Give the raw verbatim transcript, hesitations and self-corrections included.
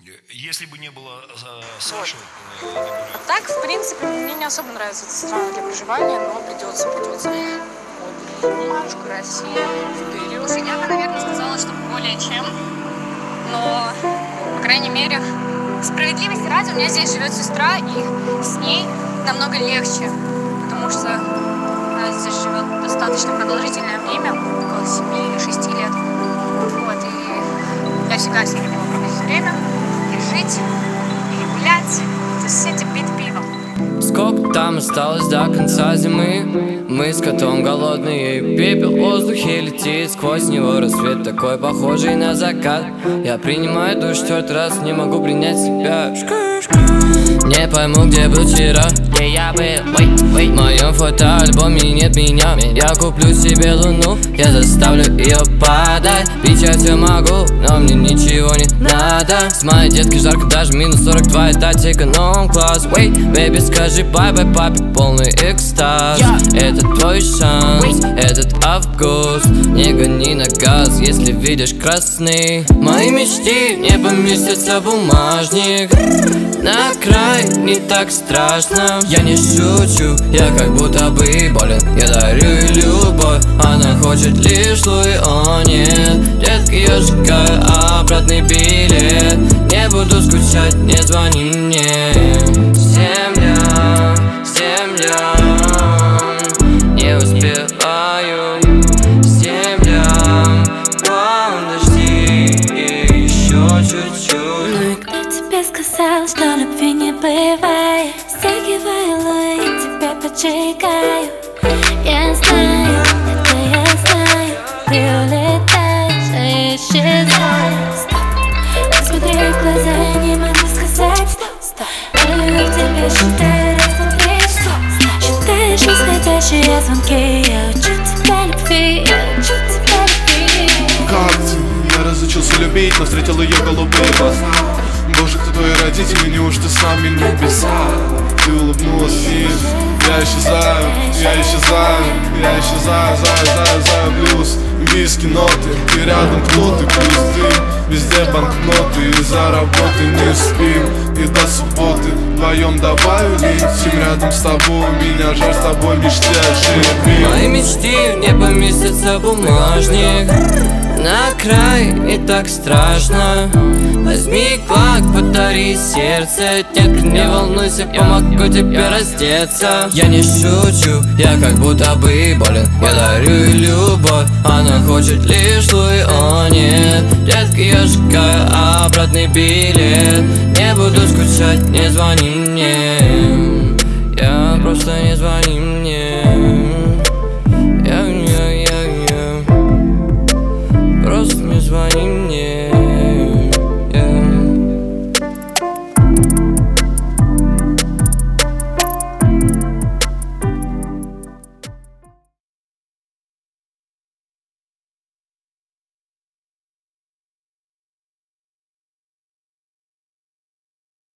Если бы не было э, Саши, э, не А были... так, в принципе, мне не особо нравится эта страна для проживания, но придется, придется. Вот, бумажку, Россия, вперед. Я бы, наверное, сказала, что более чем. Но, по крайней мере, справедливости ради, у меня здесь живет сестра, и с ней намного легче, потому что она здесь живет достаточно продолжительное время, около семи или шести лет. Вот, и я всегда с ней могу проводить время, и жить, и гулять, и сидеть и пить пиво. Сколько там осталось до конца зимы? Мы с котом голодные, пепел в воздухе летит, сквозь него рассвет такой похожий на закат. Я принимаю душ четвертый раз, не могу принять себя. Не пойму, где был вчера, где я был, wait, wait. В моем фотоальбоме нет меня. Я куплю себе луну, я заставлю ее падать. Пить я все могу, но мне ничего не надо. С моей деткой жарко, даже минус сорок два, это эконом-класс. Wait, baby, скажи бай-бай папе, полный экстаз. Это твой шанс, этот август. Не гони на газ, если видишь красный. Мои мечты не поместятся в бумажник. На край не так страшно. Я не шучу, я как будто бы болен. Я дарю ей любовь, она хочет лишь луи, о нет. Детка, я сжигаю обратный билет. Не буду скучать, не звони мне. Земля, земля, не успеваю. Земля, подожди еще чуть-чуть. Ну и кто тебе сказал, что любви не бывает? Стягиваю луи, тебя поджигаю. Я знаю, это я знаю. Ты улетаешь, а я исчезаю. Стоп, посмотри в глаза, я не могу сказать стоп, стоп. Я люблю тебя, считаю раз, два, три, стоп. Считаешь исходящие звонки. Я учу тебя любви, я учу тебя любви. Как ты? Я разучился любить, но встретил ее голубые глаза. Боже, кто твои родители, неужто сами небеса? Ты улыбнулась им, я исчезаю, я исчезаю, я исчезаю, заю, заю, заю, блюз. Виски, ноты, ты рядом, кто ты, плюс ты. Везде банкноты, из-за работы не спим. И до субботы вдвоем добавили интим. Рядом с тобой, меня жаль, с тобой мечты оживи. Мои мечты не поместятся в бумажник. На край не так страшно. Возьми клак, подари сердце. Детка, не волнуйся, помогу тебе раздеться. Я не шучу, я как будто бы болен. Я дарю ей любовь, она хочет лишь луи, о нет. Детка, я сжигаю обратный билет. Не буду скучать, не звони мне. Я просто не звони мне.